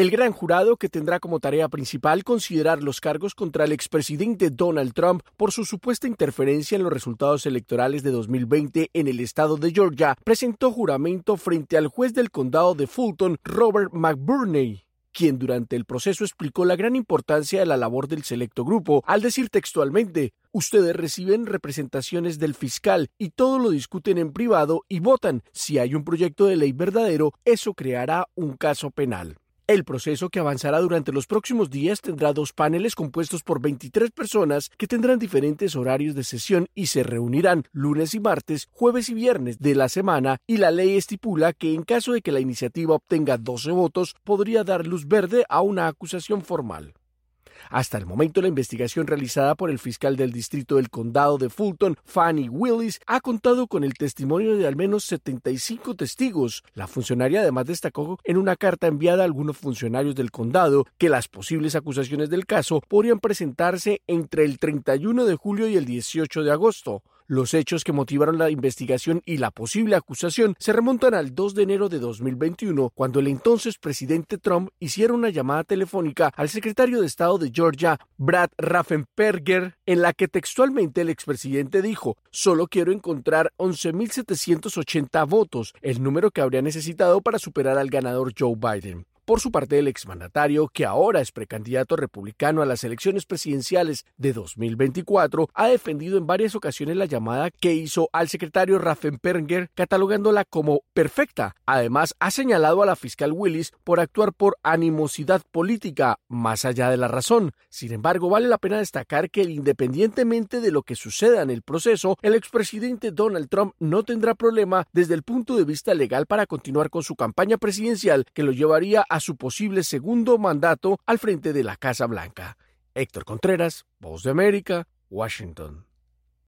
El gran jurado, que tendrá como tarea principal considerar los cargos contra el expresidente Donald Trump por su supuesta interferencia en los resultados electorales de 2020 en el estado de Georgia, presentó juramento frente al juez del condado de Fulton, Robert McBurney, quien durante el proceso explicó la gran importancia de la labor del selecto grupo, al decir textualmente: ustedes reciben representaciones del fiscal y todo lo discuten en privado y votan. Si hay un proyecto de ley verdadero, eso creará un caso penal. El proceso, que avanzará durante los próximos días, tendrá 2 paneles compuestos por 23 personas que tendrán diferentes horarios de sesión y se reunirán lunes y martes, jueves y viernes de la semana, y la ley estipula que en caso de que la iniciativa obtenga 12 votos, podría dar luz verde a una acusación formal. Hasta el momento, la investigación realizada por el fiscal del distrito del condado de Fulton, Fani Willis, ha contado con el testimonio de al menos 75 testigos. La funcionaria además destacó en una carta enviada a algunos funcionarios del condado que las posibles acusaciones del caso podrían presentarse entre el 31 de julio y el 18 de agosto. Los hechos que motivaron la investigación y la posible acusación se remontan al 2 de enero de 2021, cuando el entonces presidente Trump hiciera una llamada telefónica al secretario de Estado de Georgia, Brad Raffensperger, en la que textualmente el expresidente dijo: solo quiero encontrar 11.780 votos, el número que habría necesitado para superar al ganador Joe Biden. Por su parte, el exmandatario, que ahora es precandidato republicano a las elecciones presidenciales de 2024, ha defendido en varias ocasiones la llamada que hizo al secretario Raffensperger, catalogándola como perfecta. Además, ha señalado a la fiscal Willis por actuar por animosidad política, más allá de la razón. Sin embargo, vale la pena destacar que, independientemente de lo que suceda en el proceso, el expresidente Donald Trump no tendrá problema desde el punto de vista legal para continuar con su campaña presidencial, que lo llevaría a su posible segundo mandato al frente de la Casa Blanca. Héctor Contreras, Voz de América, Washington.